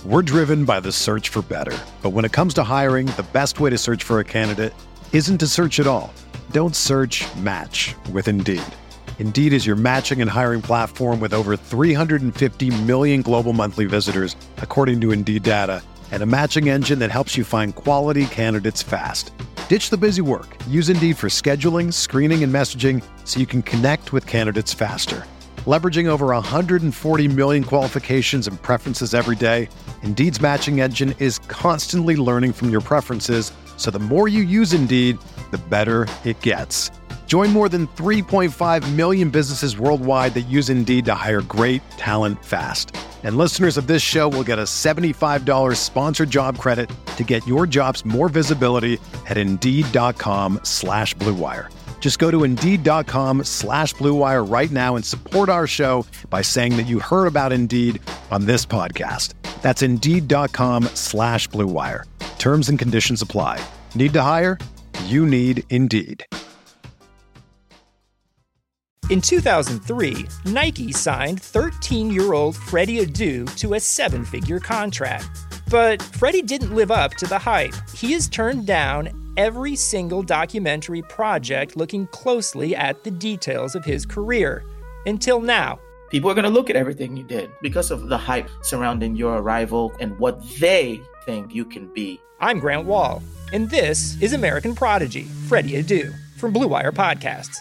We're driven by the search for better. But when it comes to hiring, the best way to search for a candidate isn't to search at all. Don't search, match with Indeed. Indeed is your matching and hiring platform with over 350 million global monthly visitors, according to Indeed data, and a matching engine that helps you find quality candidates fast. Ditch the busy work. Use Indeed for scheduling, screening, and messaging so you can connect with candidates faster. Leveraging over 140 million qualifications and preferences every day, Indeed's matching engine is constantly learning from your preferences, so the more you use Indeed, the better it gets. Join more than 3.5 million businesses worldwide that use Indeed to hire great talent fast. And listeners of this show will get a $75 sponsored job credit to get your jobs more visibility at Indeed.com/Blue Wire. Just go to Indeed.com/Blue Wire right now and support our show by saying that you heard about Indeed on this podcast. That's Indeed.com/Blue Wire. Terms and conditions apply. Need to hire? You need Indeed. In 2003, Nike signed 13-year-old Freddie Adu to a 7-figure contract. But Freddie didn't live up to the hype. He has turned down every single documentary project looking closely at the details of his career. Until now. People are going to look at everything you did because of the hype surrounding your arrival and what they think you can be. I'm Grant Wall, and this is American Prodigy, Freddie Adu, from Blue Wire Podcasts.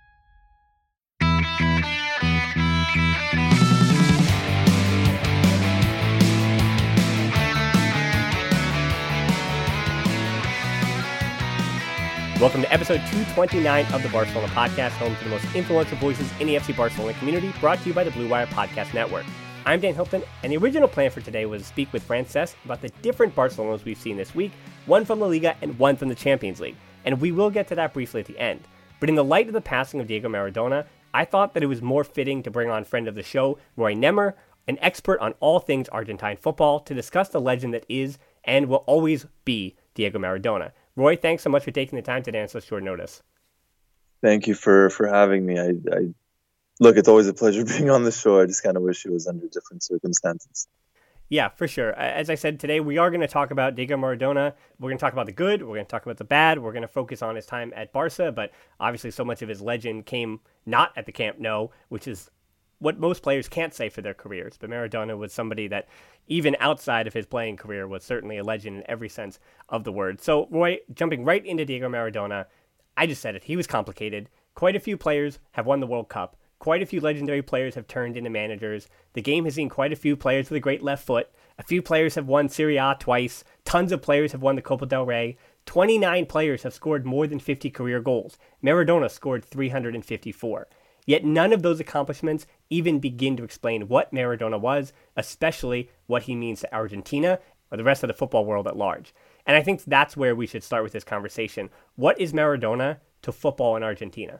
Welcome to episode 229 of the Barcelona Podcast, home to the most influential voices in the FC Barcelona community, brought to you by the Blue Wire Podcast Network. I'm Dan Hilton, and the original plan for today was to speak with Frances about the different Barcelonas we've seen this week, one from La Liga and one from the Champions League, and we will get to that briefly at the end. But in the light of the passing of Diego Maradona, I thought that it was more fitting to bring on friend of the show, Roy Nemmer, an expert on all things Argentine football, to discuss the legend that is and will always be Diego Maradona. Roy, thanks so much for taking the time today on such short notice. Thank you for having me. Look, it's always a pleasure being on the show. I just kind of wish it was under different circumstances. Yeah, for sure. As I said, today we are going to talk about Diego Maradona. We're going to talk about the good. We're going to talk about the bad. We're going to focus on his time at Barca, but obviously so much of his legend came not at the Camp Nou, which is what most players can't say for their careers. But Maradona was somebody that, even outside of his playing career, was certainly a legend in every sense of the word. So, Roy, jumping right into Diego Maradona, I just said it. He was complicated. Quite a few players have won the World Cup. Quite a few legendary players have turned into managers. The game has seen quite a few players with a great left foot. A few players have won Serie A twice. Tons of players have won the Copa del Rey. 29 players have scored more than 50 career goals. Maradona scored 354. Yet none of those accomplishments even begin to explain what Maradona was, especially what he means to Argentina or the rest of the football world at large. And I think that's where we should start with this conversation. What is Maradona to football in Argentina?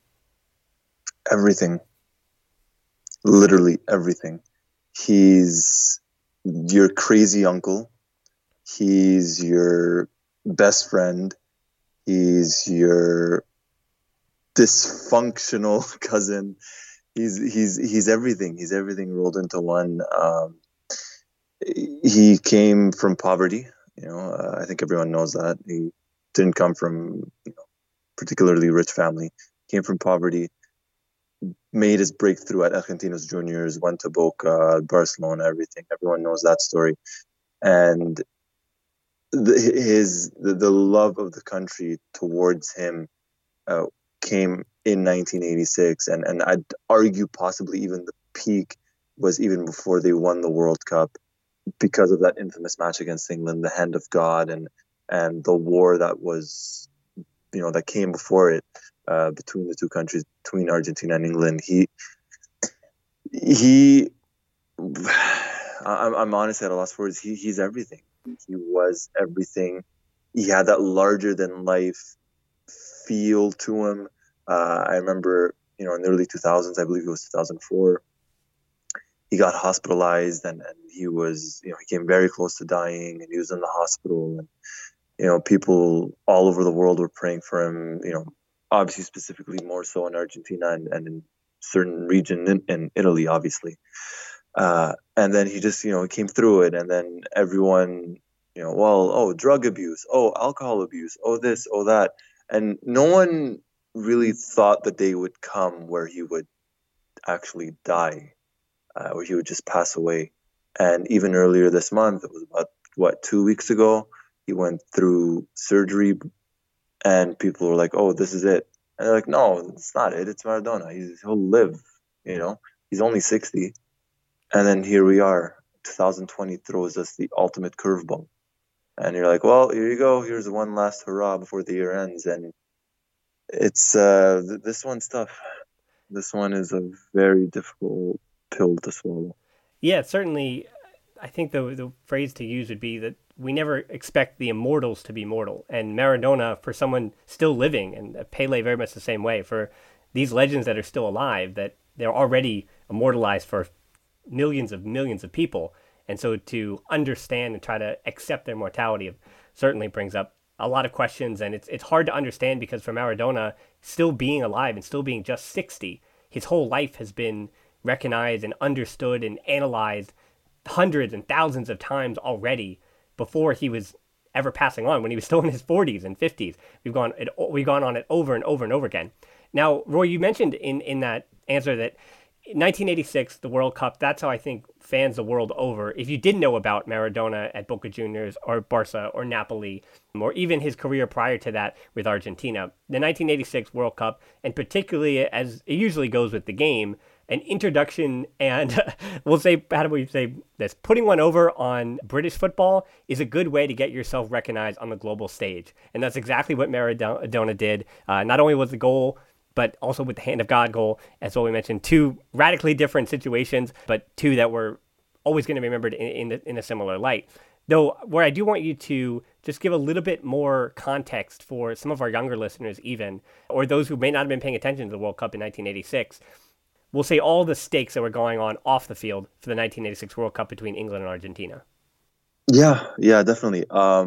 Everything. Literally everything. He's your crazy uncle. He's your best friend. He's your dysfunctional cousin. He's everything. He's everything rolled into one. He came from poverty. I think everyone knows that. He didn't come from particularly rich family. Came from poverty. Made his breakthrough at Argentinos Juniors. Went to Boca, Barcelona, everything. Everyone knows that story. And the love of the country towards him came in 1986, and I'd argue possibly even the peak was even before they won the World Cup, because of that infamous match against England, the hand of God, and the war that was, that came before it, between the two countries, between Argentina and England. I'm honestly at a loss for words. He's everything. He was everything. He had that larger than life feel to him. I remember, in the early 2000s, I believe it was 2004, he got hospitalized and he was, he came very close to dying, and he was in the hospital, and, people all over the world were praying for him, obviously specifically more so in Argentina and in certain region in Italy, obviously. And then he just, came through it. And then everyone, drug abuse, alcohol abuse, this, that. And no one really thought the day would come where he would actually die, where he would just pass away. And even earlier this month, it was about, 2 weeks ago, he went through surgery and people were like, oh, this is it. And they're like, no, it's not it. It's Maradona. He'll live, he's only 60. And then here we are, 2020 throws us the ultimate curveball. And you're like, well, here you go. Here's one last hurrah before the year ends. And it's this one's tough. This one is a very difficult pill to swallow. Yeah, certainly. I think the phrase to use would be that we never expect the immortals to be mortal. And Maradona, for someone still living, and Pele very much the same way, for these legends that are still alive, that they're already immortalized for millions of people. And so to understand and try to accept their mortality certainly brings up a lot of questions. And it's hard to understand because for Maradona, still being alive and still being just 60, his whole life has been recognized and understood and analyzed hundreds and thousands of times already before he was ever passing on, when he was still in his 40s and 50s. We've gone on it over and over and over again. Now, Roy, you mentioned in that answer that 1986, the World Cup, that's how I think fans the world over, if you didn't know about Maradona at Boca Juniors or Barca or Napoli, or even his career prior to that with Argentina, the 1986 World Cup, and particularly as it usually goes with the game, an introduction and we'll say, how do we say this? Putting one over on British football is a good way to get yourself recognized on the global stage. And that's exactly what Maradona did. Not only was the goal, but also with the hand of God goal, as what we mentioned, two radically different situations, but two that were always going to be remembered in a similar light. Though, where I do want you to just give a little bit more context for some of our younger listeners even, or those who may not have been paying attention to the World Cup in 1986, we'll say all the stakes that were going on off the field for the 1986 World Cup between England and Argentina. Yeah, definitely.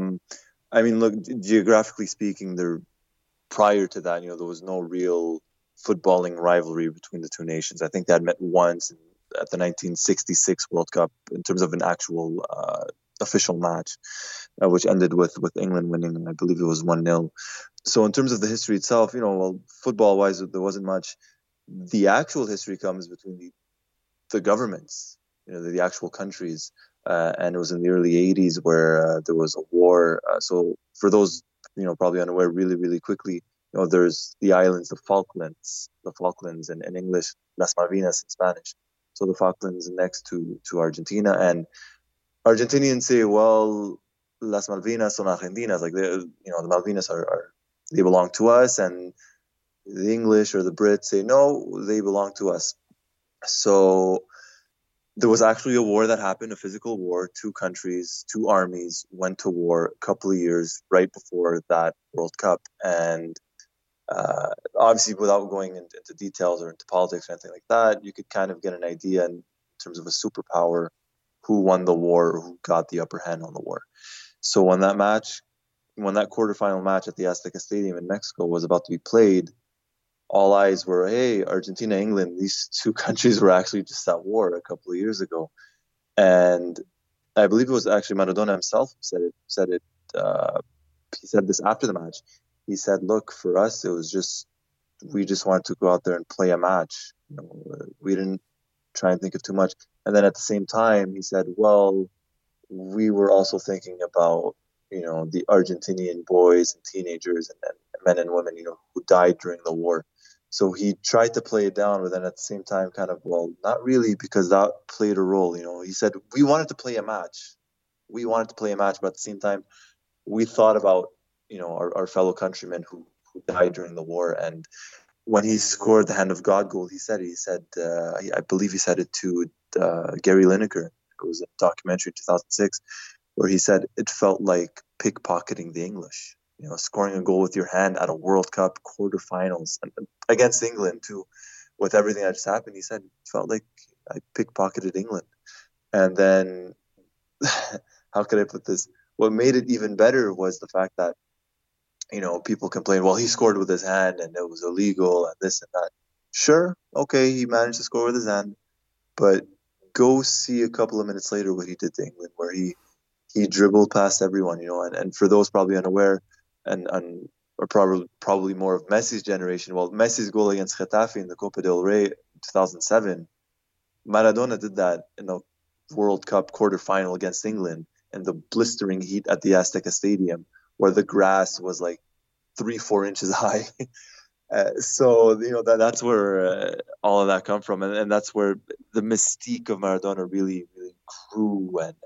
I mean, look, geographically speaking, prior to that, there was no real footballing rivalry between the two nations. I think they had met once at the 1966 World Cup in terms of an actual official match, which ended with England winning, and I believe it was 1-0. So in terms of the history itself, football-wise, there wasn't much. The actual history comes between the governments, the actual countries, and it was in the early 80s where there was a war. So for those probably unaware, really, really quickly, there's the islands, the Falklands in English, Las Malvinas in Spanish. So the Falklands next to Argentina, and Argentinians say, well, Las Malvinas son Argentinas, like the Malvinas they belong to us, and the English or the Brits say, no, they belong to us. So there was actually a war that happened, a physical war. Two countries, two armies went to war a couple of years right before that World Cup. And obviously, without going into details or into politics or anything like that, you could kind of get an idea in terms of a superpower, who won the war or who got the upper hand on the war. So when that quarterfinal match at the Azteca Stadium in Mexico was about to be played, all eyes were, hey, Argentina, England, these two countries were actually just at war a couple of years ago. And I believe it was actually Maradona himself who said it. He said this after the match. He said, look, for us, we just wanted to go out there and play a match. We didn't try and think of too much. And then at the same time, he said, well, we were also thinking about, the Argentinian boys and teenagers and men and women, who died during the war. So he tried to play it down, but then at the same time kind of, well, not really, because that played a role. He said, we wanted to play a match. But at the same time, we thought about, our fellow countrymen who died during the war. And when he scored the hand of God goal, he said, I believe he said it to Gary Lineker. It was a documentary in 2006, where he said it felt like pickpocketing the English. Scoring a goal with your hand at a World Cup quarterfinals against England too, with everything that just happened. He said it felt like I pickpocketed England. And then, how could I put this? What made it even better was the fact that, people complain, well, he scored with his hand and it was illegal and this and that. Sure, okay, he managed to score with his hand, but go see a couple of minutes later what he did to England, where he dribbled past everyone, and for those probably unaware and or probably more of Messi's generation, well, Messi's goal against Getafe in the Copa del Rey 2007, Maradona did that in the World Cup quarterfinal against England in the blistering heat at the Azteca Stadium, where the grass was like 3-4 inches high. So that's where all of that come from, and that's where the mystique of Maradona really grew, and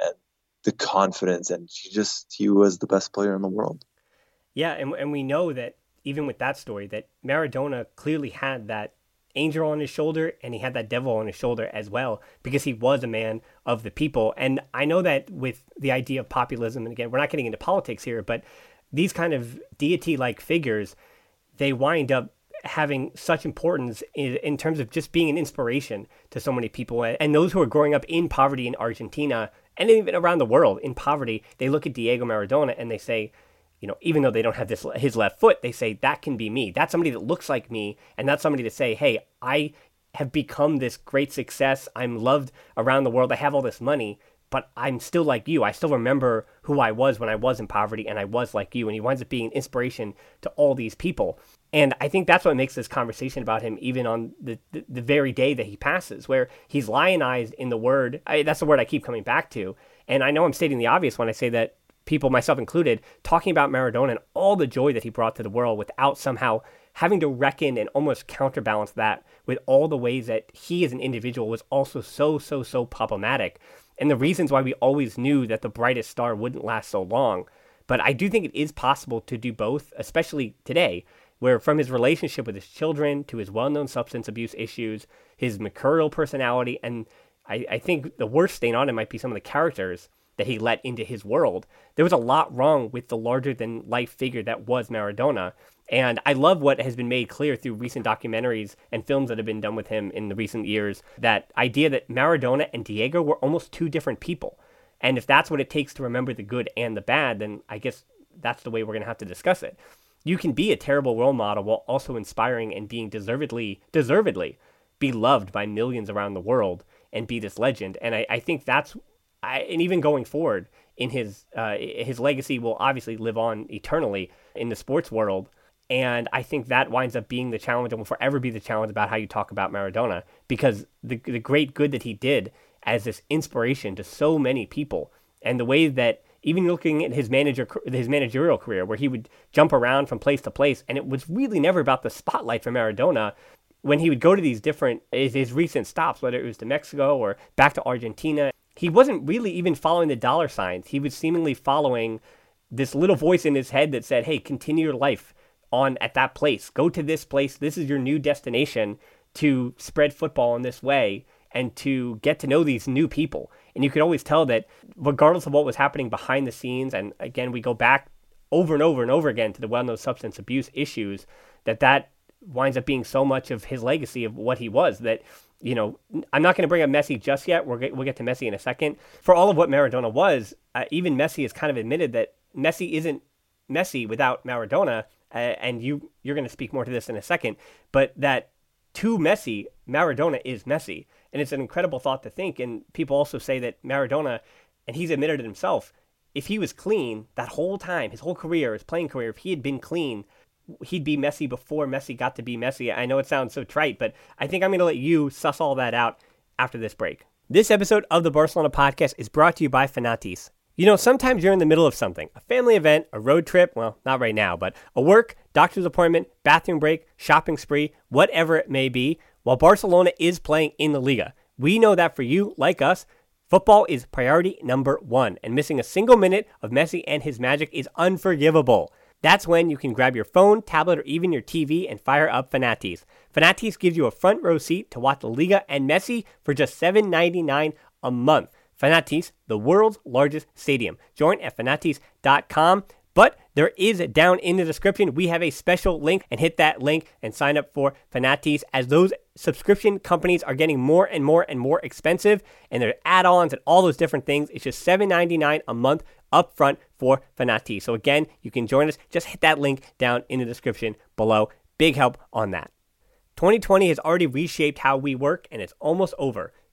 the confidence, and he was the best player in the world. Yeah, and we know that even with that story, that Maradona clearly had that angel on his shoulder, and he had that devil on his shoulder as well, because he was a man of the people. And I know that with the idea of populism, and again, we're not getting into politics here, but these kind of deity-like figures, they wind up having such importance in terms of just being an inspiration to so many people. And those who are growing up in poverty in Argentina, and even around the world in poverty, they look at Diego Maradona and they say, even though they don't have his left foot, they say, that can be me. That's somebody that looks like me. And that's somebody to say, hey, I have become this great success. I'm loved around the world. I have all this money, but I'm still like you. I still remember who I was when I was in poverty, and I was like you. And he winds up being an inspiration to all these people. And I think that's what makes this conversation about him, even on the very day that he passes, where he's lionized in the word. That's the word I keep coming back to. And I know I'm stating the obvious when I say that people, myself included, talking about Maradona and all the joy that he brought to the world without somehow having to reckon and almost counterbalance that with all the ways that he as an individual was also so problematic. And the reasons why we always knew that the brightest star wouldn't last so long. But I do think it is possible to do both, especially today, where from his relationship with his children to his well-known substance abuse issues, his mercurial personality, and I think the worst stain on him might be some of the characters that he let into his world. There was a lot wrong with the larger-than-life figure that was Maradona. And I love what has been made clear through recent documentaries and films that have been done with him in the recent years, that idea that Maradona and Diego were almost two different people. And if that's what it takes to remember the good and the bad, then I guess that's the way we're going to have to discuss it. You can be a terrible role model while also inspiring and being deservedly be loved by millions around the world and be this legend. And I think that's, and even going forward in his legacy will obviously live on eternally in the sports world. And I think that winds up being the challenge and will forever be the challenge about how you talk about Maradona, because the great good that he did as this inspiration to so many people, and the way that even looking at his managerial career, where he would jump around from place to place, and it was really never about the spotlight for Maradona. When he would go to these his recent stops, whether it was to Mexico or back to Argentina, he wasn't really even following the dollar signs. He was seemingly following this little voice in his head that said, hey, continue your life on at that place. Go to this place. This is your new destination to spread football in this way and to get to know these new people. And you could always tell that regardless of what was happening behind the scenes, and again, we go back over and over and over again to the well-known substance abuse issues, that winds up being so much of his legacy of what he was, that, I'm not going to bring up Messi just yet. We'll get to Messi in a second. For all of what Maradona was, even Messi has kind of admitted that Messi isn't Messi without Maradona, and you're going to speak more to this in a second, but that to Messi, Maradona is Messi. And it's an incredible thought to think. And people also say that Maradona, and he's admitted it himself, if he was clean that whole time, his whole career, his playing career, if he had been clean, he'd be Messi before Messi got to be Messi. I know it sounds so trite, but I think I'm going to let you suss all that out after this break. This episode of the Barcelona Podcast is brought to you by Fanatiz. Sometimes you're in the middle of something, a family event, a road trip, well, not right now, but a work, doctor's appointment, bathroom break, shopping spree, whatever it may be, while Barcelona is playing in La Liga. We know that for you, like us, football is priority number one, and missing a single minute of Messi and his magic is unforgivable. That's when you can grab your phone, tablet, or even your TV and fire up Fanatiz. Fanatiz gives you a front row seat to watch La Liga and Messi for just $7.99 a month. Fanatiz, the world's largest stadium. Join at Fanatiz.com. But there is, down in the description, we have a special link, and hit that link and sign up for Fanatiz, as those subscription companies are getting more and more and more expensive, and their add-ons and all those different things. It's just $7.99 a month up front for Fanatiz. So again, you can join us. Just hit that link down in the description below. Big help on that. 2020 has already reshaped how we work, and it's almost over.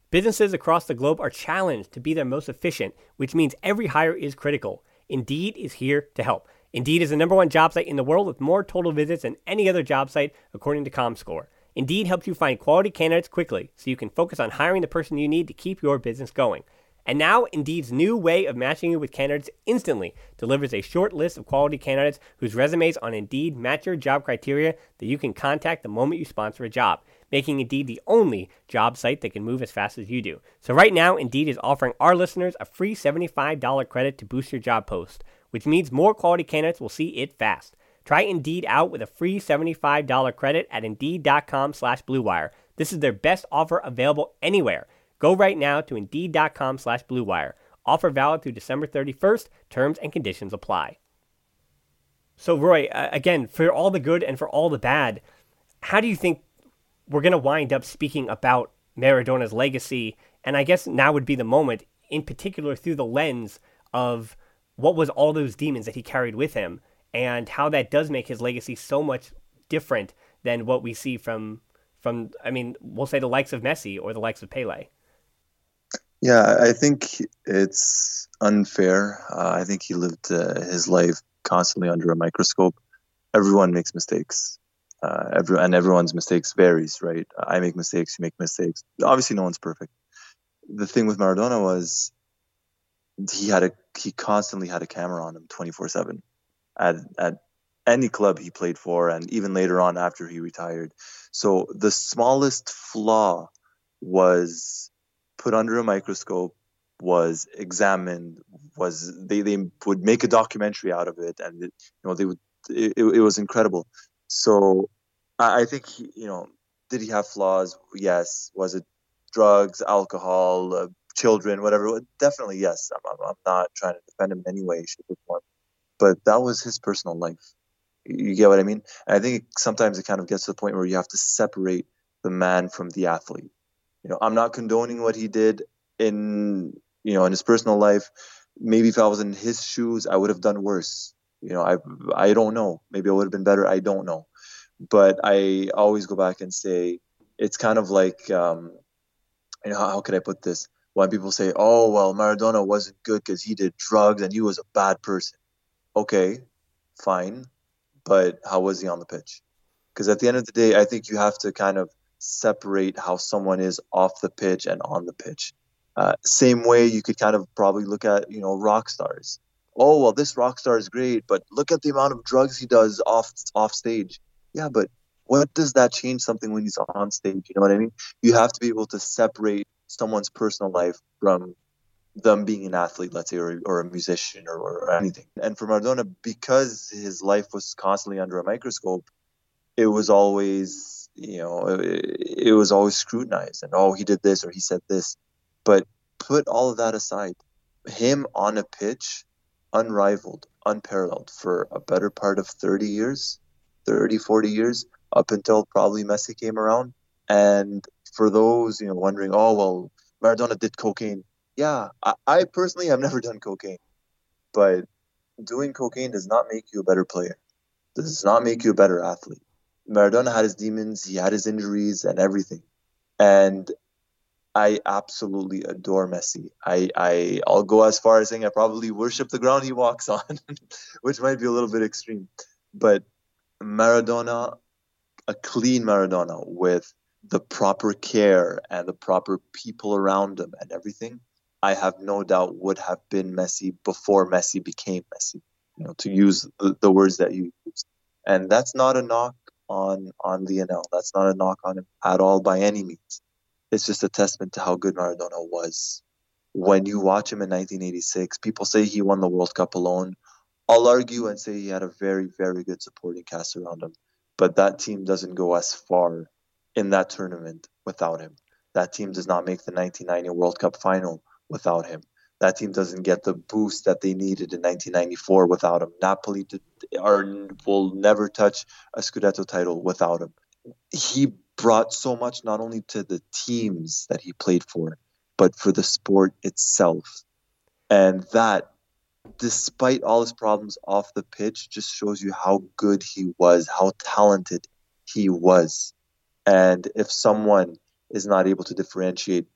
Businesses across the globe are challenged to be their most efficient, which means every hire is critical. Indeed is here to help. Indeed is the #1 job site in the world with more total visits than any other job site, according to ComScore. Indeed helps you find quality candidates quickly, so you can focus on hiring the person you need to keep your business going. And now, Indeed's new way of matching you with candidates instantly delivers a short list of quality candidates whose resumes on Indeed match your job criteria that you can contact the moment you sponsor a job, making Indeed the only job site that can move as fast as you do. So right now, Indeed is offering our listeners a free $75 credit to boost your job post, which means more quality candidates will see it fast. Try Indeed out with a free $75 credit at Indeed.com/BlueWire. This is their best offer available anywhere. Go right now to Indeed.com/BlueWire. Offer valid through December 31st. Terms and conditions apply. So, Roy, again, for all the good and for all the bad, how do you think we're going to wind up speaking about Maradona's legacy? And I guess now would be the moment, in particular through the lens of what was all those demons that he carried with him and how that does make his legacy so much different than what we see from I mean, we'll say the likes of Messi or the likes of Pele. Yeah, I think it's unfair. I think he lived his life constantly under a microscope. Everyone makes mistakes. Everyone's mistakes varies, right? I make mistakes, you make mistakes. Obviously, no one's perfect. The thing with Maradona was he constantly had a camera on him 24/7 at any club he played for, and even later on after he retired. So the smallest flaw was put under a microscope, was examined, they would make a documentary out of it, and it was incredible. So I think did he have flaws? Yes. Was it drugs, alcohol, children, whatever? Definitely yes. I'm not trying to defend him in any way, shape, or form, but that was his personal life. You get what I mean? And I think sometimes it kind of gets to the point where you have to separate the man from the athlete. I'm not condoning what he did in his personal life. Maybe if I was in his shoes, I would have done worse. I don't know. Maybe I would have been better. I don't know. But I always go back and say, it's kind of like, how could I put this? When people say, oh, well, Maradona wasn't good because he did drugs and he was a bad person. Okay, fine. But how was he on the pitch? Because at the end of the day, I think you have to kind of separate how someone is off the pitch and on the pitch. Same way you could kind of probably look at, rock stars. Oh, well, this rock star is great, but look at the amount of drugs he does off stage. Yeah, but what does that change something when he's on stage? You know what I mean? You have to be able to separate someone's personal life from them being an athlete, let's say, or a musician or anything. And for Maradona, because his life was constantly under a microscope, it was always it was always scrutinized, and he did this or he said this. But put all of that aside, him on a pitch, unrivaled, unparalleled for a better part of 30 years, 40 years, up until probably Messi came around. And for those, wondering, oh, well, Maradona did cocaine. Yeah, I personally have never done cocaine, but doing cocaine does not make you a better player. Does not make you a better athlete. Maradona had his demons, he had his injuries and everything. And I absolutely adore Messi. I'll go as far as saying I probably worship the ground he walks on, which might be a little bit extreme. But Maradona, a clean Maradona with the proper care and the proper people around him and everything, I have no doubt would have been Messi before Messi became Messi, to use the words that you used. And that's not a knock on Lionel. That's not a knock on him at all by any means. It's just a testament to how good Maradona was. When you watch him in 1986, people say he won the World Cup alone. I'll argue and say he had a very, very good supporting cast around him. But that team doesn't go as far in that tournament without him. That team does not make the 1990 World Cup final without him. That team doesn't get the boost that they needed in 1994 without him. Napoli will never touch a Scudetto title without him. He brought so much not only to the teams that he played for, but for the sport itself. And that, despite all his problems off the pitch, just shows you how good he was, how talented he was. And if someone is not able to differentiate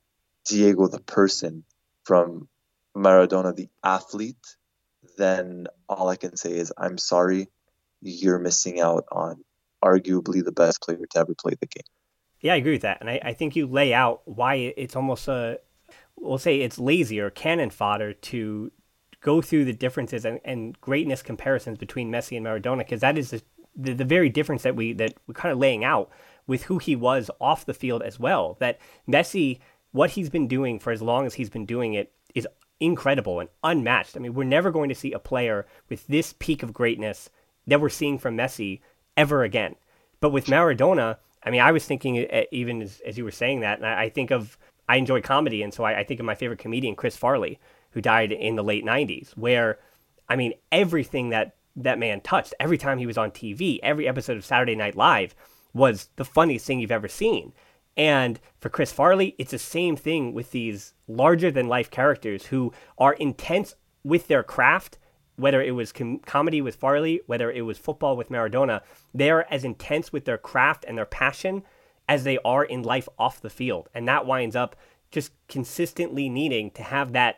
Diego the person from Maradona the athlete, then all I can say is I'm sorry, you're missing out on arguably the best player to ever play the game. Yeah, I agree with that. And I think you lay out why it's almost we'll say it's lazy or cannon fodder to go through the differences and greatness comparisons between Messi and Maradona, because that is the very difference that we're kind of laying out with who he was off the field as well. That Messi, what he's been doing for as long as he's been doing it, is incredible and unmatched. I mean, we're never going to see a player with this peak of greatness that we're seeing from Messi ever again. But with Maradona, I mean, I was thinking, even as you were saying that, and I enjoy comedy, and so I think of my favorite comedian, Chris Farley, who died in the late 90s, where, I mean, everything that man touched, every time he was on TV, every episode of Saturday Night Live was the funniest thing you've ever seen. And for Chris Farley, it's the same thing with these larger-than-life characters who are intense with their craft, whether it was comedy with Farley, whether it was football with Maradona. They're as intense with their craft and their passion as they are in life off the field. And that winds up just consistently needing to have that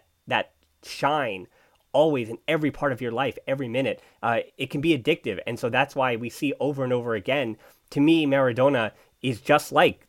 shine always in every part of your life, every minute. It can be addictive. And so that's why we see over and over again, to me, Maradona is just like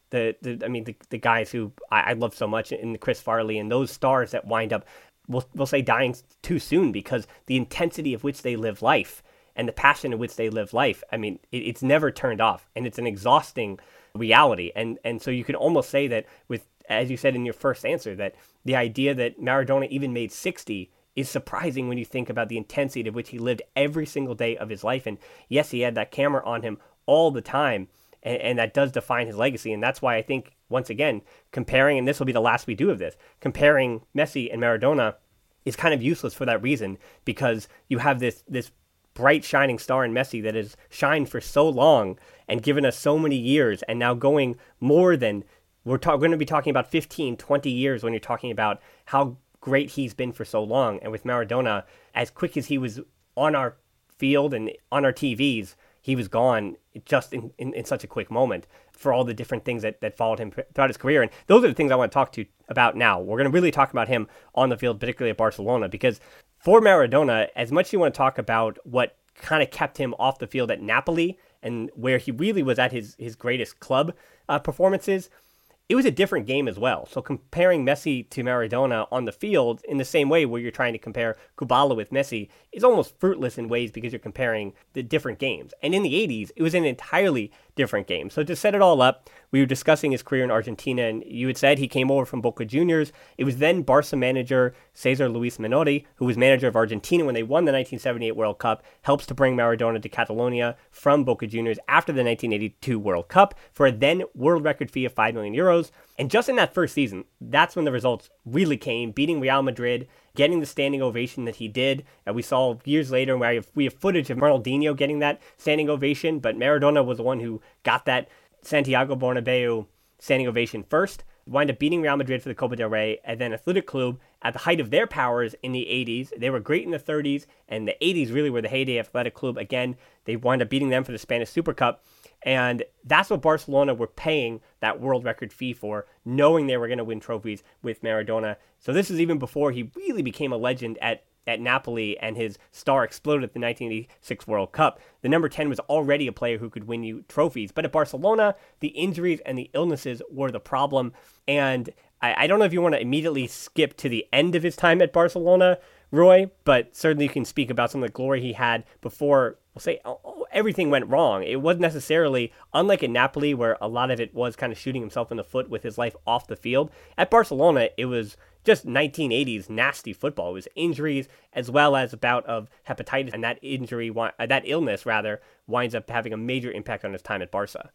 the guys who I love so much in the Chris Farley and those stars that wind up, we'll say, dying too soon because the intensity of which they live life and the passion in which they live life, I mean, it's never turned off, and it's an exhausting reality. And so you could almost say that with, as you said in your first answer, that the idea that Maradona even made 60 is surprising when you think about the intensity to which he lived every single day of his life. And yes, he had that camera on him all the time, and that does define his legacy. And that's why I think, once again, comparing, and this will be the last we do of this, comparing Messi and Maradona is kind of useless for that reason, because you have this bright shining star in Messi that has shined for so long and given us so many years, and now going more than, we're going to be talking about 15, 20 years when you're talking about how great he's been for so long. And with Maradona, as quick as he was on our field and on our TVs, he was gone just in such a quick moment for all the different things that followed him throughout his career. And those are the things I want to talk to you about now. We're going to really talk about him on the field, particularly at Barcelona, because for Maradona, as much as you want to talk about what kind of kept him off the field at Napoli and where he really was at his greatest club performances, it was a different game as well. So comparing Messi to Maradona on the field in the same way where you're trying to compare Kubala with Messi is almost fruitless in ways because you're comparing the different games. And in the 80s, it was an entirely different game. So to set it all up, we were discussing his career in Argentina, and you had said he came over from Boca Juniors. It was then Barca manager Cesar Luis Menotti, who was manager of Argentina when they won the 1978 World Cup, helps to bring Maradona to Catalonia from Boca Juniors after the 1982 World Cup for a then world record fee of €5 million. And just in that first season, that's when the results really came, beating Real Madrid, getting the standing ovation that he did. And we saw years later where we have footage of Ronaldinho getting that standing ovation, but Maradona was the one who got that Santiago Bernabeu standing ovation first, wind up beating Real Madrid for the Copa del Rey, and then Athletic Club at the height of their powers in the 80s. They were great in the 30s, and the 80s really were the heyday of Athletic Club. Again, they wind up beating them for the Spanish Super Cup. And that's what Barcelona were paying that world record fee for, knowing they were going to win trophies with Maradona. So this is even before he really became a legend at Napoli and his star exploded at the 1986 World Cup. The number 10 was already a player who could win you trophies. But at Barcelona, the injuries and the illnesses were the problem. And I don't know if you want to immediately skip to the end of his time at Barcelona, Roy, but certainly you can speak about some of the glory he had before, we'll say, everything went wrong. It wasn't necessarily, unlike in Napoli, where a lot of it was kind of shooting himself in the foot with his life off the field. At Barcelona, it was just 1980s nasty football. It was injuries as well as a bout of hepatitis, and that illness winds up having a major impact on his time at Barca.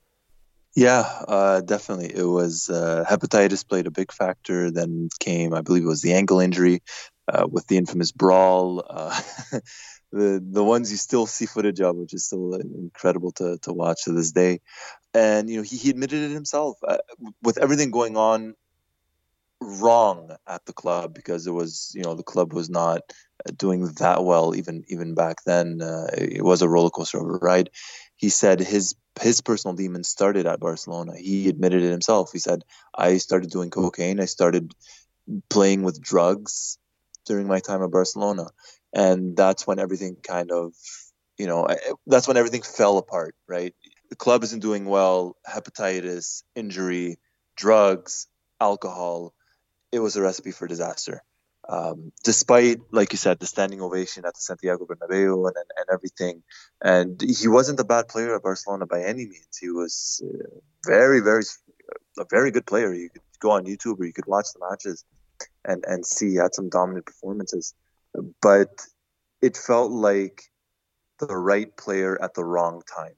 Yeah, definitely. It was hepatitis played a big factor. Then came, I believe it was the ankle injury with the infamous brawl. The ones you still see footage of, which is still incredible to watch to this day. And, he admitted it himself with everything going on wrong at the club, because it was, the club was not doing that well even back then. It was a roller coaster of a ride. he said his personal demons started at Barcelona. He admitted it himself. He said, I started doing cocaine. I started playing with drugs during my time at Barcelona. And that's when everything kind of, that's when everything fell apart, right? The club isn't doing well, hepatitis, injury, drugs, alcohol. It was a recipe for disaster. Despite, like you said, the standing ovation at the Santiago Bernabeu and everything. And he wasn't a bad player at Barcelona by any means. He was a very good player. You could go on YouTube or you could watch the matches and see he had some dominant performances. But it felt like the right player at the wrong time.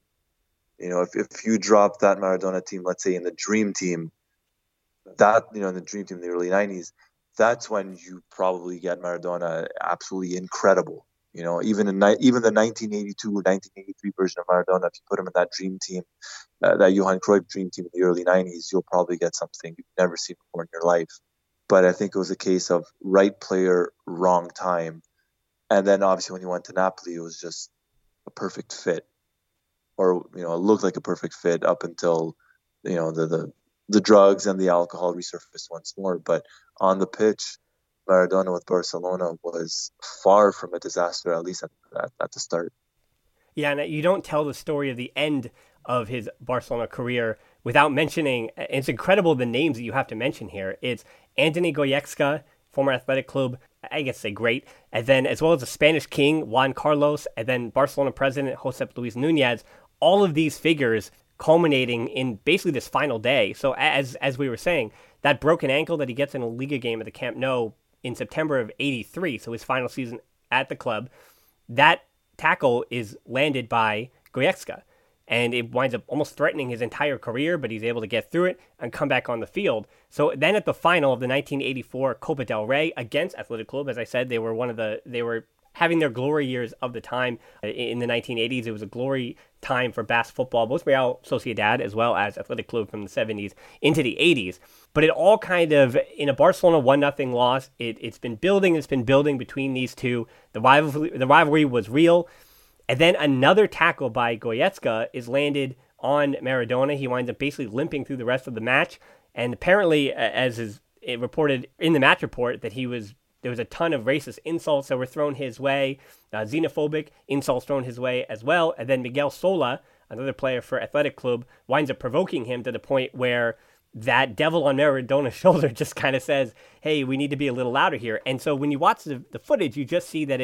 If you drop that Maradona team, let's say in the dream team, in the dream team in the early 90s, that's when you probably get Maradona absolutely incredible. Even the 1982 or 1983 version of Maradona, if you put him in that dream team, that Johan Cruyff dream team in the early 90s, you'll probably get something you've never seen before in your life. But I think it was a case of right player, wrong time. And then obviously when he went to Napoli, it was just a perfect fit. Or, it looked like a perfect fit up until, the drugs and the alcohol resurfaced once more. But on the pitch, Maradona with Barcelona was far from a disaster, at least at the start. Yeah, and you don't tell the story of the end of his Barcelona career without mentioning, it's incredible the names that you have to mention here. It's Anthony Goyexka, former Athletic Club, I guess say great, and then as well as the Spanish king, Juan Carlos, and then Barcelona president, Josep Luis Nunez, all of these figures culminating in basically this final day. So as we were saying, that broken ankle that he gets in a Liga game at the Camp Nou in September of 83, so his final season at the club, that tackle is landed by Goyexka. And it winds up almost threatening his entire career, but he's able to get through it and come back on the field. So then at the final of the 1984 Copa del Rey against Athletic Club, as I said, they were having their glory years of the time in the 1980s. It was a glory time for Basque football, both Real Sociedad as well as Athletic Club from the 70s into the 80s. But it all kind of, in a Barcelona 1-0 loss, it's been building between these two. The rivalry was real. And then another tackle by Goyexka is landed on Maradona. He winds up basically limping through the rest of the match. And apparently, as is reported in the match report, that there was a ton of racist insults that were thrown his way, xenophobic insults thrown his way as well. And then Miguel Sola, another player for Athletic Club, winds up provoking him to the point where that devil on Maradona's shoulder just kind of says, hey, we need to be a little louder here. And so when you watch the footage, you just see that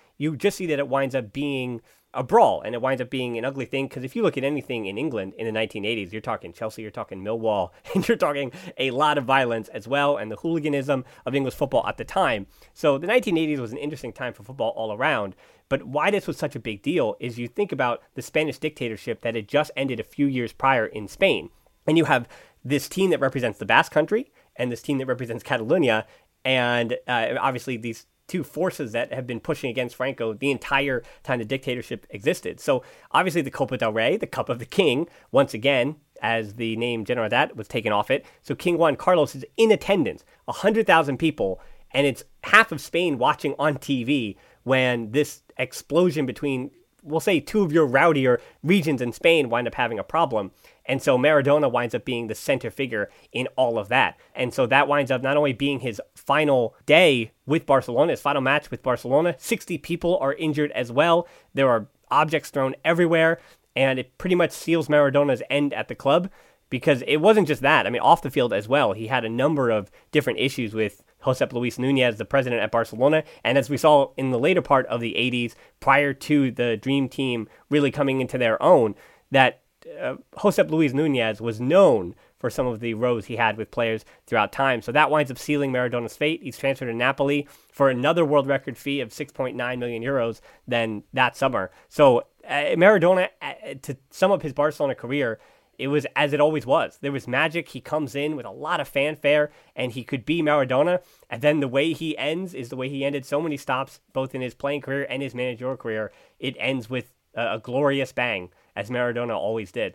it winds up being a brawl, and it winds up being an ugly thing, because if you look at anything in England in the 1980s, you're talking Chelsea, you're talking Millwall, and you're talking a lot of violence as well, and the hooliganism of English football at the time. So the 1980s was an interesting time for football all around, but why this was such a big deal is you think about the Spanish dictatorship that had just ended a few years prior in Spain, and you have this team that represents the Basque Country, and this team that represents Catalonia, and obviously these two forces that have been pushing against Franco the entire time the dictatorship existed. So obviously the Copa del Rey, the Cup of the King, once again, as the name Generalitat was taken off it. So King Juan Carlos is in attendance, 100,000 people, and it's half of Spain watching on TV when this explosion between, we'll say, two of your rowdier regions in Spain wind up having a problem. And so Maradona winds up being the center figure in all of that. And so that winds up not only being his final day with Barcelona, his final match with Barcelona, 60 people are injured as well. There are objects thrown everywhere, and it pretty much seals Maradona's end at the club, because it wasn't just that. I mean, off the field as well, he had a number of different issues with Josep Luis Nunez, the president at Barcelona. And as we saw in the later part of the 80s, prior to the Dream Team really coming into their own, that Josep Luis Nunez was known for some of the rows he had with players throughout time. So that winds up sealing Maradona's fate. He's transferred to Napoli for another world record fee of 6.9 million euros then that summer. So Maradona, to sum up his Barcelona career, it was as it always was. There was magic. He comes in with a lot of fanfare, and he could be Maradona. And then the way he ends is the way he ended so many stops, both in his playing career and his managerial career. It ends with a glorious bang, as Maradona always did.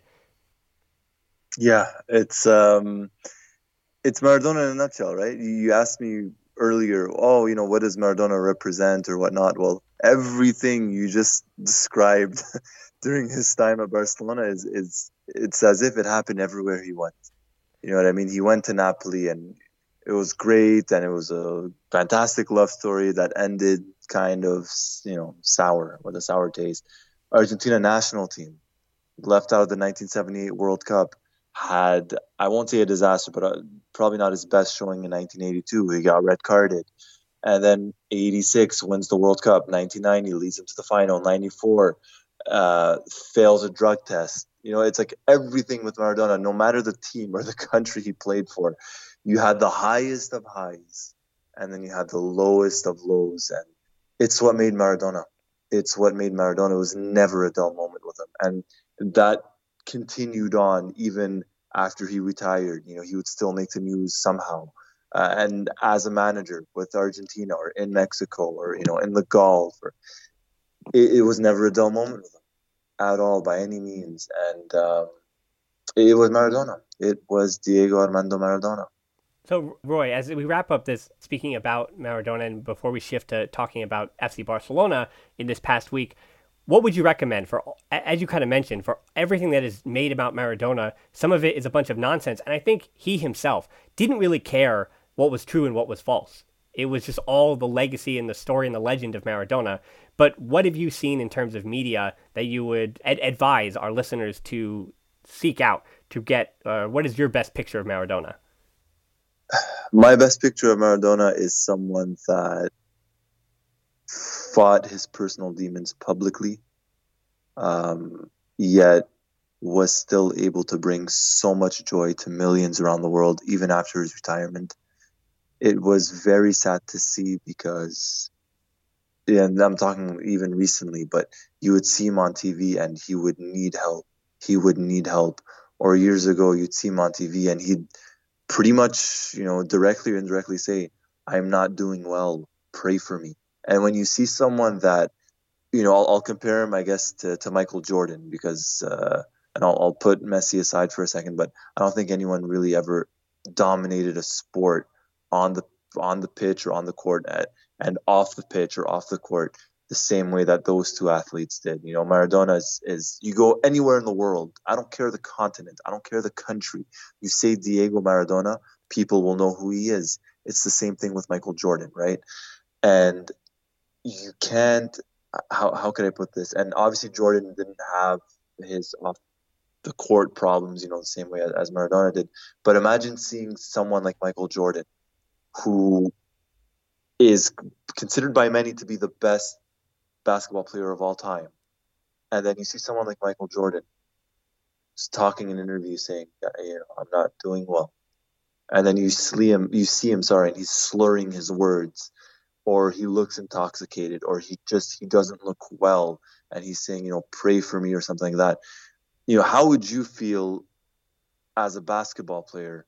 Yeah, it's Maradona in a nutshell, right? You asked me earlier, what does Maradona represent or whatnot? Well, everything you just described during his time at Barcelona is it's as if it happened everywhere he went. You know what I mean? He went to Napoli and it was great, and it was a fantastic love story that ended kind of, sour, with a sour taste. Argentina national team, left out of the 1978 World Cup, had, I won't say a disaster, but probably not his best showing in 1982. He got red carded. And then 86 wins the World Cup. 1990 leads him to the final. 94 fails a drug test. It's like everything with Maradona, no matter the team or the country he played for, you had the highest of highs and then you had the lowest of lows. And it's what made Maradona. It's what made Maradona. It was never a dull moment with him. And that continued on even after he retired. He would still make the news somehow. And as a manager with Argentina or in Mexico or, in the Gulf, it was never a dull moment with him at all by any means. And it was Maradona. It was Diego Armando Maradona. So, Roy, as we wrap up this, speaking about Maradona, and before we shift to talking about FC Barcelona in this past week, what would you recommend for, as you kind of mentioned, for everything that is made about Maradona? Some of it is a bunch of nonsense. And I think he himself didn't really care what was true and what was false. It was just all the legacy and the story and the legend of Maradona. But what have you seen in terms of media that you would advise our listeners to seek out to get? What is your best picture of Maradona? My best picture of Maradona is someone that fought his personal demons publicly, yet was still able to bring so much joy to millions around the world, even after his retirement. It was very sad to see because, and I'm talking even recently, but you would see him on TV and he would need help. He would need help. Or years ago, you'd see him on TV and he'd pretty much, directly or indirectly say, I'm not doing well, pray for me. And when you see someone that, I'll compare him, I guess, to Michael Jordan because, and I'll put Messi aside for a second, but I don't think anyone really ever dominated a sport on the pitch or on the court and off the pitch or off the court the same way that those two athletes did. Maradona is you go anywhere in the world, I don't care the continent, I don't care the country, you say Diego Maradona, people will know who he is. It's the same thing with Michael Jordan, right? And you can't, how could I put this? And obviously Jordan didn't have his off the court problems, the same way as Maradona did. But imagine seeing someone like Michael Jordan, who is considered by many to be the best basketball player of all time. And then you see someone like Michael Jordan just talking in an interview saying, I'm not doing well. And then you see him, and he's slurring his words, or he looks intoxicated, or he doesn't look well. And he's saying, pray for me or something like that. How would you feel as a basketball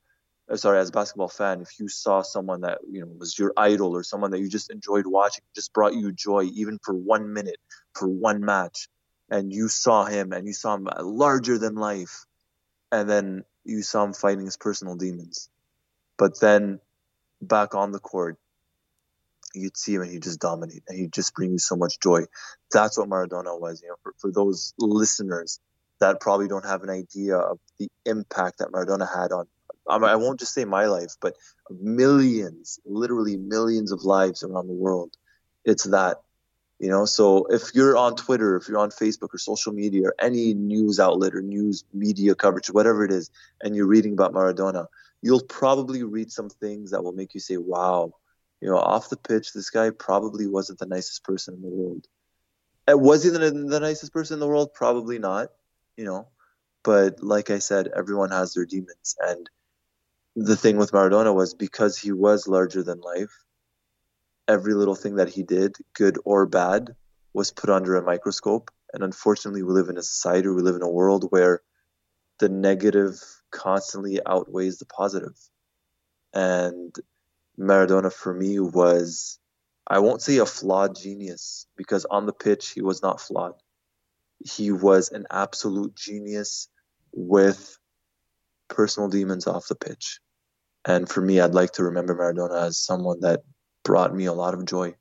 fan, if you saw someone that, was your idol or someone that you just enjoyed watching, just brought you joy, even for 1 minute, for one match, and you saw him larger than life, and then you saw him fighting his personal demons. But then back on the court, you'd see him and he'd just dominate and he'd just bring you so much joy. That's what Maradona was. For those listeners that probably don't have an idea of the impact that Maradona had on, I won't just say my life, but millions, literally millions of lives around the world. It's that, so if you're on Twitter, if you're on Facebook or social media or any news outlet or news media coverage, whatever it is, and you're reading about Maradona, you'll probably read some things that will make you say, wow, off the pitch, this guy probably wasn't the nicest person in the world. Was he the nicest person in the world? Probably not, but like I said, everyone has their demons. And the thing with Maradona was, because he was larger than life, every little thing that he did, good or bad, was put under a microscope. And unfortunately, we live in a society, we live in a world where the negative constantly outweighs the positive. And Maradona, for me, was, I won't say a flawed genius, because on the pitch, he was not flawed. He was an absolute genius with personal demons off the pitch. And for me, I'd like to remember Maradona as someone that brought me a lot of joy.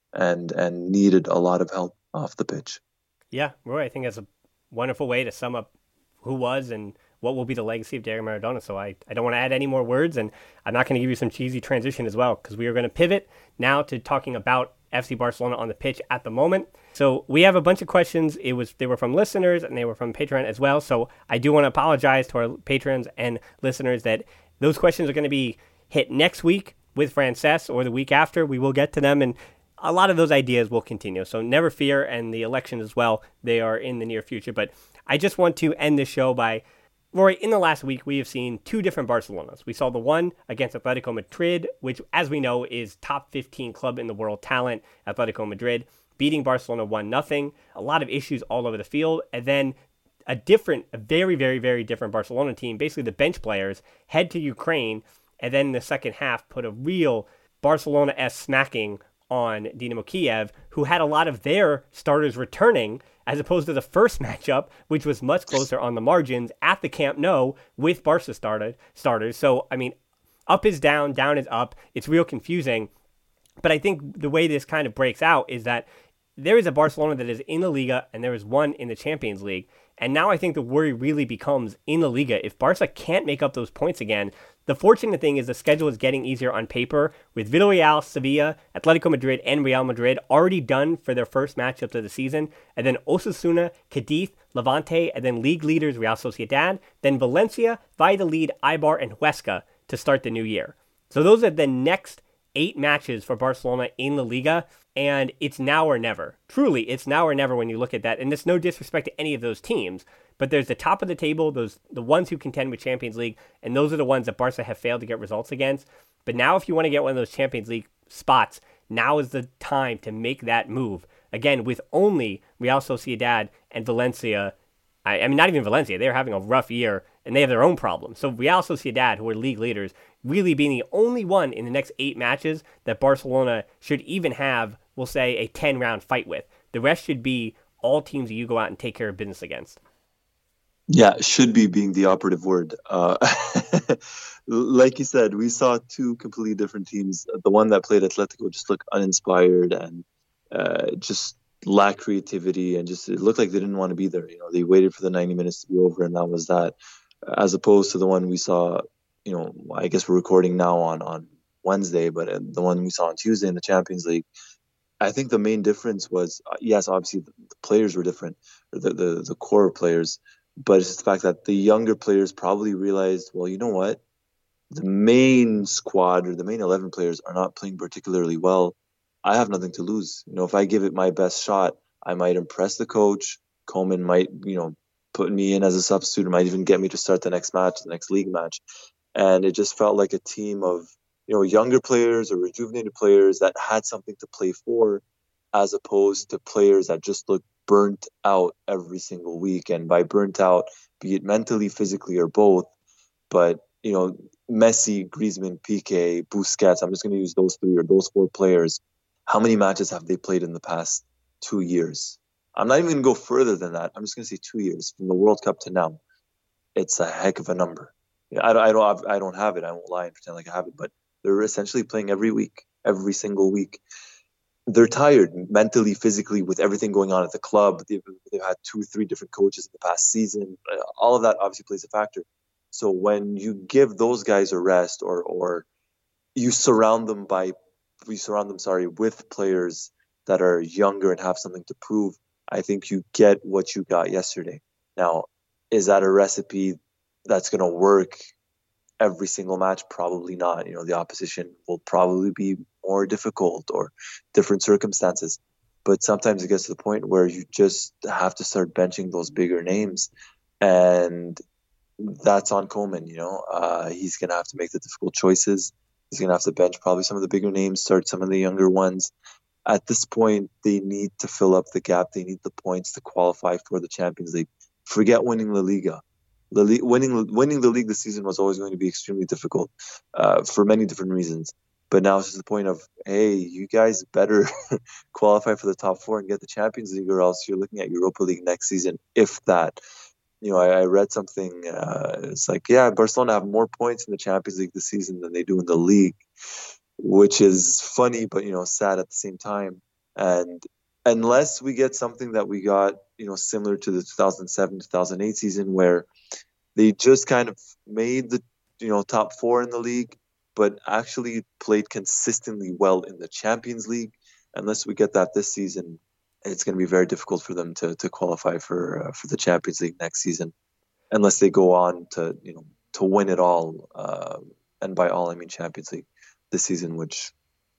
and needed a lot of help off the pitch. Yeah, Roy, I think that's a wonderful way to sum up who was and what will be the legacy of Diego Maradona. So I don't want to add any more words, and I'm not going to give you some cheesy transition as well, because we are going to pivot now to talking about FC Barcelona on the pitch at the moment. So we have a bunch of questions. They were from listeners and they were from Patreon as well. So I do want to apologize to our patrons and listeners that those questions are going to be hit next week with Frances or the week after. We will get to them, and a lot of those ideas will continue. So never fear, and the elections as well, they are in the near future. But I just want to end this show by, Rory, in the last week, we have seen two different Barcelonas. We saw the one against Atletico Madrid, which, as we know, is top 15 club in the world talent, Atletico Madrid, beating Barcelona 1-0. A lot of issues all over the field. And then a very, very, very different Barcelona team, basically the bench players, head to Ukraine, and then in the second half put a real Barcelona-esque smacking on Dynamo Kiev, who had a lot of their starters returning, as opposed to the first matchup, which was much closer on the margins at the Camp Nou with Barca starters. So, I mean, up is down, down is up. It's real confusing. But I think the way this kind of breaks out is that there is a Barcelona that is in the Liga and there is one in the Champions League. And now I think the worry really becomes in the Liga. If Barca can't make up those points again, the fortunate thing is the schedule is getting easier on paper, with Villarreal, Sevilla, Atletico Madrid, and Real Madrid already done for their first matchups of the season, and then Osasuna, Cadiz, Levante, and then league leaders Real Sociedad, then Valencia, Valladolid, Eibar, and Huesca to start the new year. So those are the next 8 matches for Barcelona in La Liga, and it's now or never. Truly, it's now or never when you look at that, and it's no disrespect to any of those teams, but there's the top of the table, the ones who contend with Champions League, and those are the ones that Barca have failed to get results against. But now if you want to get one of those Champions League spots, now is the time to make that move. Again, with only Real Sociedad and Valencia, I mean, not even Valencia, they're having a rough year, and they have their own problems. So Real Sociedad, who are league leaders, really being the only one in the next 8 matches that Barcelona should even have, we'll say, a 10-round fight with. The rest should be all teams that you go out and take care of business against. Yeah, should be being the operative word. Like you said, we saw 2 completely different teams. The one that played Atletico just looked uninspired and just lacked creativity, and just it looked like they didn't want to be there. You know, they waited for the 90 minutes to be over, and that was that. As opposed to the one we saw, you know, I guess we're recording now on Wednesday, but the one we saw on Tuesday in the Champions League. I think the main difference was, yes, obviously the players were different, the core players, but it's just the fact that the younger players probably realized, well, you know what? The main squad or the main 11 players are not playing particularly well. I have nothing to lose. You know, if I give it my best shot, I might impress the coach. Koeman might, you know, put me in as a substitute, or might even get me to start the next match, the next league match. And it just felt like a team of, you know, younger players or rejuvenated players that had something to play for, as opposed to players that just looked burnt out every single week. And by burnt out, be it mentally, physically, or both. But, you know, Messi, Griezmann, Piqué, Busquets, I'm just going to use those 3 or those 4 players. How many matches have they played in the past 2 years? I'm not even going to go further than that. I'm just going to say 2 years from the World Cup to now. It's a heck of a number. I don't have it. I won't lie and pretend like I have it. But they're essentially playing every week, every single week. They're tired mentally, physically, with everything going on at the club. They've had 2-3 different coaches in the past season. All of that obviously plays a factor. So when you give those guys a rest, or you surround them with players that are younger and have something to prove, I think you get what you got yesterday. Now, is that a recipe that's going to work every single match? Probably not. You know, the opposition will probably be more difficult or different circumstances. But sometimes it gets to the point where you just have to start benching those bigger names. And that's on Koeman, you know. He's going to have to make the difficult choices. He's going to have to bench probably some of the bigger names, start some of the younger ones. At this point, they need to fill up the gap. They need the points to qualify for the Champions League. Forget winning La Liga. Winning the league this season was always going to be extremely difficult for many different reasons. But now it's just the point of, hey, you guys better qualify for the top 4 and get the Champions League, or else you're looking at Europa League next season, if that. You know, I read something, it's like, yeah, Barcelona have more points in the Champions League this season than they do in the league, which is funny, but, you know, sad at the same time. And unless we get something that we got, similar to the 2007-2008 season, where they just kind of made the, top four in the league, but actually played consistently well in the Champions League. Unless we get that this season, it's going to be very difficult for them to qualify for the Champions League next season, unless they go on to win it all. And by all, I mean Champions League this season, which,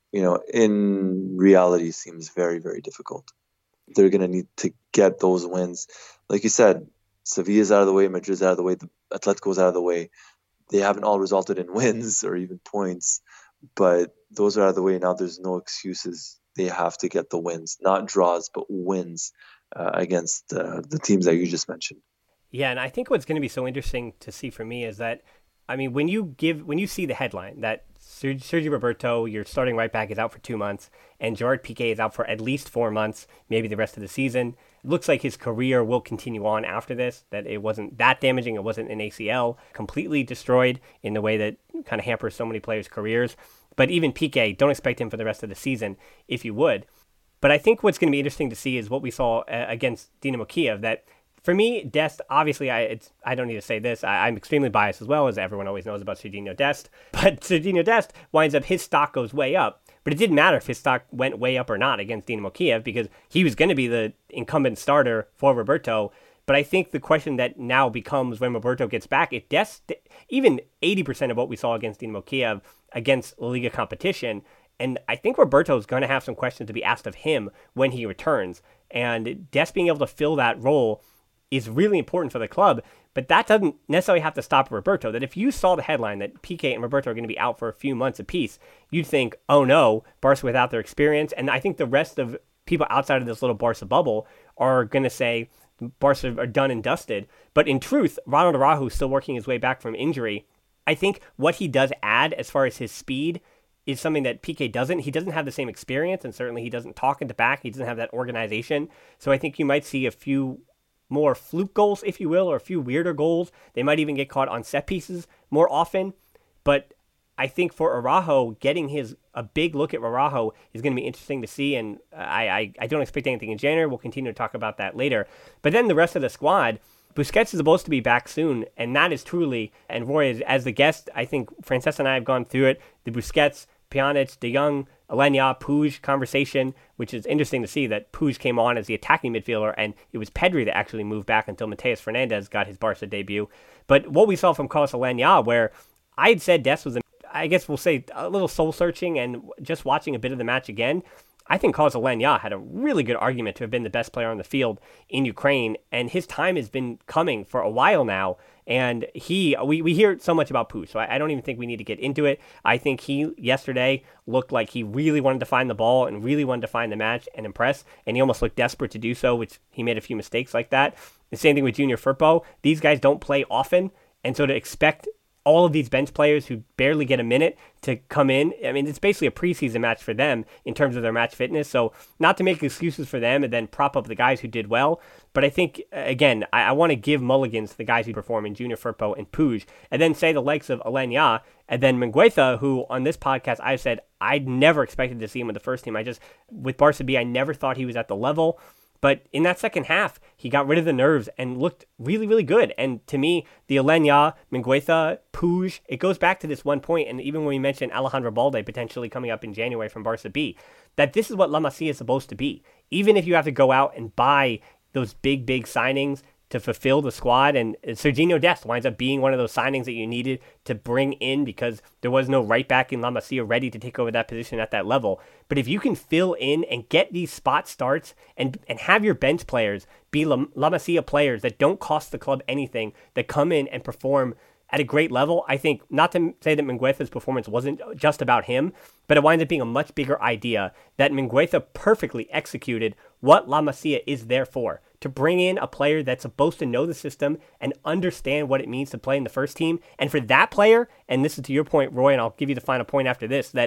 in reality seems very, very difficult. They're going to need to get those wins. Like you said, Sevilla's out of the way, Madrid's out of the way, the Atletico's out of the way. They haven't all resulted in wins or even points, but those are out of the way. Now there's no excuses. They have to get the wins, not draws, but wins against the teams that you just mentioned. Yeah, and I think what's going to be so interesting to see for me is that, I mean, when you see the headline that Sergio Roberto, your starting right back, is out for 2 months, and Gerard Piqué is out for at least 4 months, maybe the rest of the season, it looks like his career will continue on after this, that it wasn't that damaging, it wasn't an ACL, completely destroyed in the way that kind of hampers so many players' careers. But even Piqué, don't expect him for the rest of the season, if you would. But I think what's going to be interesting to see is what we saw against Dynamo Kiev, that for me, Dest, obviously, I don't need to say this. I'm extremely biased as well, as everyone always knows about Sergiño Dest. But Sergiño Dest winds up, his stock goes way up. But it didn't matter if his stock went way up or not against Dynamo Kiev, because he was going to be the incumbent starter for Roberto. But I think the question that now becomes when Roberto gets back, if Dest, even 80% of what we saw against Dynamo Kiev against La Liga competition, and I think Roberto is going to have some questions to be asked of him when he returns. And Dest being able to fill that role is really important for the club, but that doesn't necessarily have to stop Roberto. That if you saw the headline that Piqué and Roberto are going to be out for a few months apiece, you'd think, oh no, Barca without their experience. And I think the rest of people outside of this little Barca bubble are going to say Barca are done and dusted. But in truth, Ronald Araujo is still working his way back from injury. I think what he does add as far as his speed is something that Piqué doesn't. He doesn't have the same experience, and certainly he doesn't talk into back. He doesn't have that organization. So I think you might see a few more fluke goals, if you will, or a few weirder goals. They might even get caught on set pieces more often. But I think for Araujo, getting a big look at Araujo is going to be interesting to see, and I don't expect anything in January. We'll continue to talk about that later. But then the rest of the squad, Busquets is supposed to be back soon, and that is truly, and Roy, as the guest, I think Francesca and I have gone through it, the Busquets, Pjanic, De Jong, Alenya, Puig conversation, which is interesting to see that Puig came on as the attacking midfielder, and it was Pedri that actually moved back until Mateus Fernandez got his Barca debut. But what we saw from Carlos Alenya, where I had said Dest was, I guess we'll say, a little soul-searching, and just watching a bit of the match again, I think Carlos Alenya had a really good argument to have been the best player on the field in Ukraine, and his time has been coming for a while now. And we hear so much about Puig, so I don't even think we need to get into it. I think he, yesterday, looked like he really wanted to find the ball and really wanted to find the match and impress, and he almost looked desperate to do so, which he made a few mistakes like that. The same thing with Junior Firpo. These guys don't play often, and so to expect all of these bench players who barely get a minute to come in, I mean, it's basically a preseason match for them in terms of their match fitness. So not to make excuses for them and then prop up the guys who did well, but I think, again, I want to give mulligans to the guys who perform in Junior Firpo and Puig, and then say the likes of Alenya, and then Mingueza, who on this podcast I said I'd never expected to see him with the first team. With Barca B, I never thought he was at the level. But in that second half, he got rid of the nerves and looked really, really good. And to me, the Alenya, Mingueza, Puig, it goes back to this one point, and even when we mentioned Alejandro Balde potentially coming up in January from Barca B, that this is what La Masia is supposed to be. Even if you have to go out and buy those big, big signings to fulfill the squad, and Sergiño Dest winds up being one of those signings that you needed to bring in because there was no right back in La Masia ready to take over that position at that level. But if you can fill in and get these spot starts and have your bench players be La Masia players that don't cost the club anything, that come in and perform at a great level, I think, not to say that Mingueza's performance wasn't just about him, but it winds up being a much bigger idea that Mingueza perfectly executed what La Masia is there for, to bring in a player that's supposed to know the system and understand what it means to play in the first team. And for that player, and this is to your point, Roy, and I'll give you the final point after this, that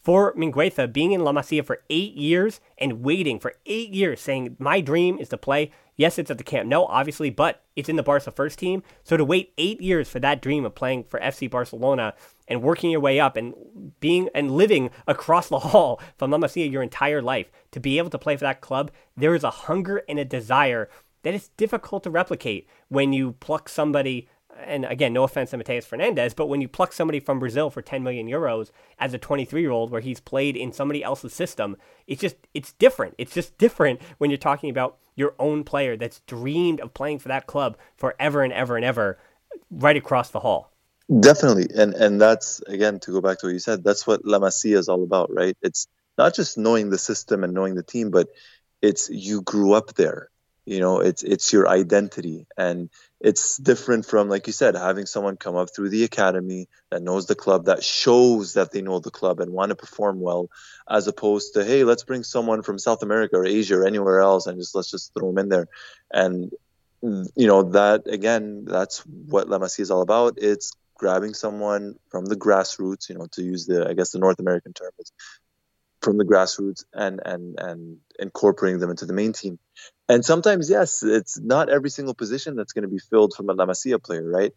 for Mingueza being in La Masia for 8 years and waiting for 8 years saying, my dream is to play. Yes, it's at the Camp Nou, obviously, but it's in the Barca first team. So to wait 8 years for that dream of playing for FC Barcelona and working your way up and being and living across the hall from La Masia your entire life, to be able to play for that club, there is a hunger and a desire that is difficult to replicate when you pluck somebody. And again, no offense to Mateus Fernandes, but when you pluck somebody from Brazil for 10 million euros as a 23-year-old where he's played in somebody else's system, it's different. It's just different when you're talking about your own player that's dreamed of playing for that club forever and ever and ever right across the hall. Definitely. And that's, again, to go back to what you said, that's what La Masia is all about, right? It's not just knowing the system and knowing the team, but it's you grew up there. You know, it's your identity, and it's different from, like you said, having someone come up through the academy that knows the club, that shows that they know the club and want to perform well, as opposed to, hey, let's bring someone from South America or Asia or anywhere else and let's just throw them in there. And, you know, that, again, that's what La Masia is all about. It's grabbing someone from the grassroots, you know, to use the North American term, it's from the grassroots and incorporating them into the main team. And sometimes, yes, it's not every single position that's going to be filled from a La Masia player, right?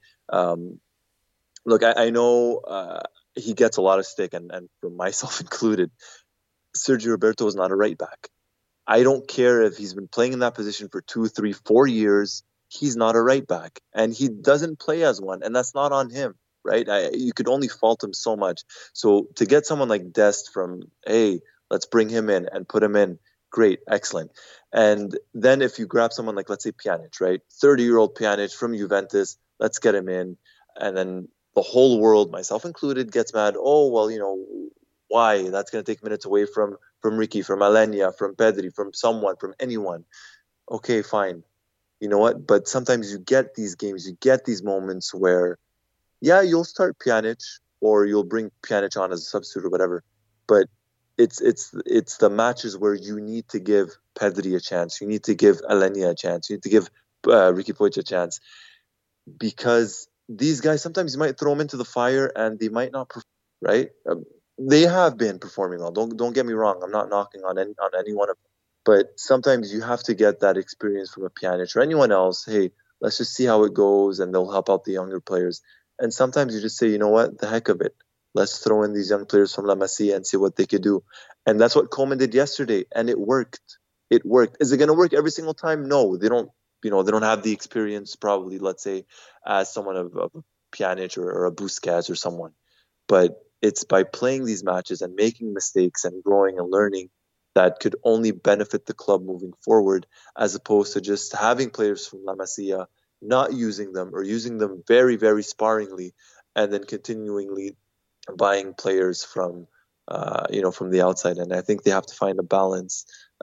Look, I know he gets a lot of stick, and for myself included, Sergio Roberto is not a right back. I don't care if he's been playing in that position for 2, 3, 4 years. He's not a right back, and he doesn't play as one, and that's not on him, right? You could only fault him so much. So to get someone like Dest from, hey, let's bring him in and put him in, great, excellent. And then if you grab someone like, let's say, Pjanic, right? 30-year-old Pjanic from Juventus, let's get him in. And then the whole world, myself included, gets mad. Oh, well, you know, why? That's going to take minutes away from Ricky, from Alenia, from Pedri, from someone, from anyone. Okay, fine. You know what? But sometimes you get these games, you get these moments where, yeah, you'll start Pjanic or you'll bring Pjanic on as a substitute or whatever. But it's the matches where you need to give Pedri a chance. You need to give Alenia a chance. You need to give Ricky Puig a chance. Because these guys, sometimes you might throw them into the fire and they might not perform, right? They have been performing well. Don't get me wrong. I'm not knocking on any one of them. But sometimes you have to get that experience from a Pjanic or anyone else. Hey, let's just see how it goes, and they'll help out the younger players. And sometimes you just say, you know what, the heck of it. Let's throw in these young players from La Masia and see what they could do. And that's what Koeman did yesterday, and it worked. It worked. Is it going to work every single time? No, they don't. You know, they don't have the experience, probably, let's say, as someone of a Pjanic or a Busquets or someone. But it's by playing these matches and making mistakes and growing and learning that could only benefit the club moving forward, as opposed to just having players from La Masia, not using them or using them very, very sparingly, and then continually buying players from the outside. And I think they have to find a balance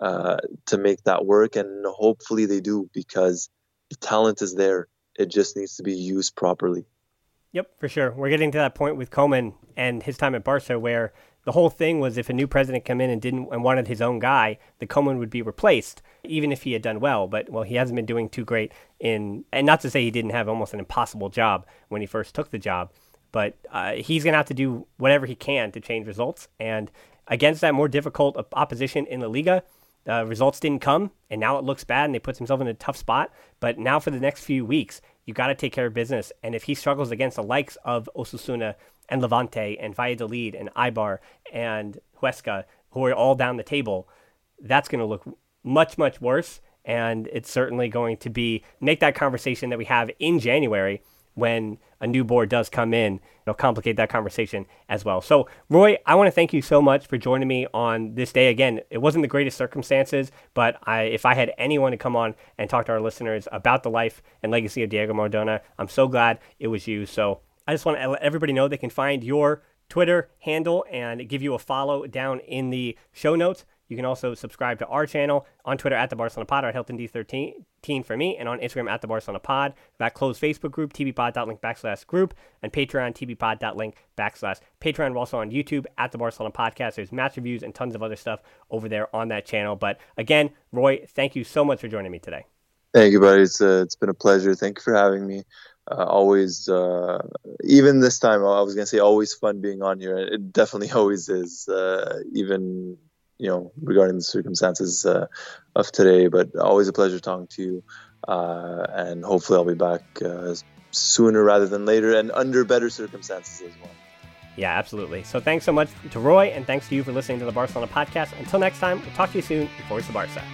to make that work, and hopefully they do, because the talent is there. It just needs to be used properly. Yep, for sure. We're getting to that point with Koeman and his time at Barca where the whole thing was if a new president came in and wanted his own guy, the Koeman would be replaced, even if he had done well. But, well, he hasn't been doing too great and not to say he didn't have almost an impossible job when he first took the job, but he's going to have to do whatever he can to change results. And against that more difficult opposition in La Liga, results didn't come, and now it looks bad, and they put himself in a tough spot. But now for the next few weeks, you got to take care of business. And if he struggles against the likes of Osasuna and Levante and Valladolid and Eibar and Huesca, who are all down the table, that's going to look much, much worse. And it's certainly going to make that conversation that we have in January when a new board does come in, it'll complicate that conversation as well. So, Roy, I want to thank you so much for joining me on this day. Again, it wasn't the greatest circumstances, but if I had anyone to come on and talk to our listeners about the life and legacy of Diego Maradona, I'm so glad it was you. So I just want to let everybody know they can find your Twitter handle and give you a follow down in the show notes. You can also subscribe to our channel on Twitter at the Barcelona Pod, or HiltonD13 for me, and on Instagram at the Barcelona Pod. That closed Facebook group, tvpod.link/group, and Patreon, tvpod.link/Patreon. We're also on YouTube at the Barcelona Podcast. There's match reviews and tons of other stuff over there on that channel. But again, Roy, thank you so much for joining me today. Thank you, buddy. It's been a pleasure. Thank you for having me. Always, even this time, I was gonna say always fun being on here. It definitely always is, even regarding the circumstances of today. But always a pleasure talking to you, and hopefully I'll be back sooner rather than later, and under better circumstances as well. Yeah, absolutely. So thanks so much to Roy, and thanks to you for listening to the Barcelona podcast. Until next time, we'll talk to you soon. Voice of Barca.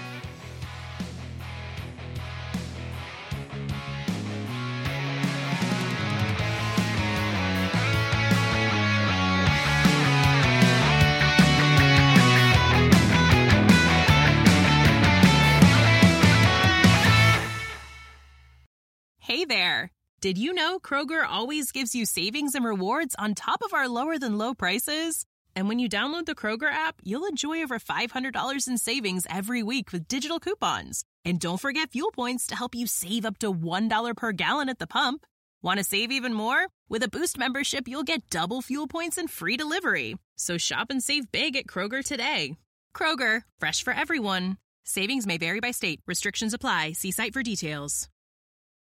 Hey there. Did you know Kroger always gives you savings and rewards on top of our lower than low prices? And when you download the Kroger app, you'll enjoy over $500 in savings every week with digital coupons. And don't forget fuel points to help you save up to $1 per gallon at the pump. Want to save even more? With a Boost membership, you'll get double fuel points and free delivery. So shop and save big at Kroger today. Kroger, fresh for everyone. Savings may vary by state. Restrictions apply. See site for details.